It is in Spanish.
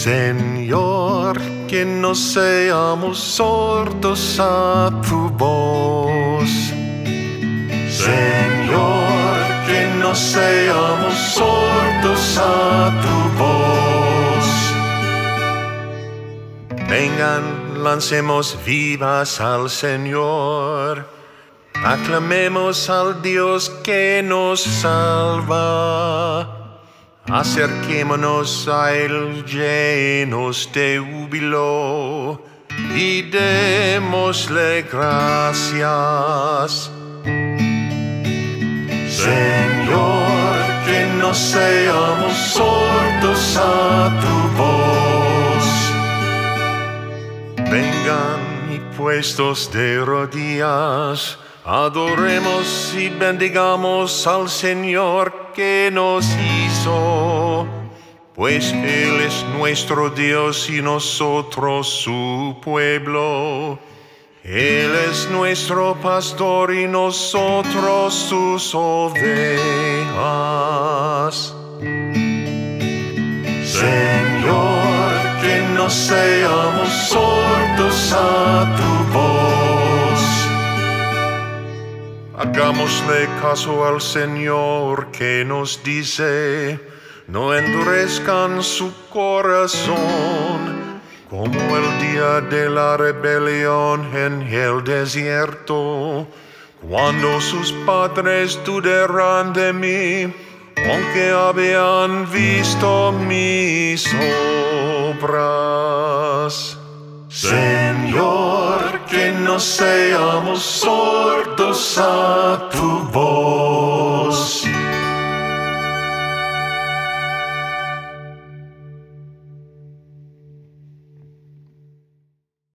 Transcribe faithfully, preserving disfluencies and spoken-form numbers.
Señor, que no seamos sordos a tu voz. Señor, que no seamos sordos a tu voz. Vengan, lancemos vivas al Señor. Aclamemos al Dios que nos salva. Acerquémonos a Él llenos de júbilo y démosle gracias. Señor, que no seamos sordos a tu voz. Vengan y puestos de rodillas, adoremos y bendigamos al Señor que nos hizo, pues Él es nuestro Dios y nosotros su pueblo. Él es nuestro pastor y nosotros sus ovejas. Señor, que no seamos sordos a tu voz. Hagámosle caso al Señor que nos dice: no endurezcan su corazón, como el día de la rebelión en el desierto, cuando sus padres dudaron de mí, aunque habían visto mis obras. Señor, que no seamos sordos a tu voz.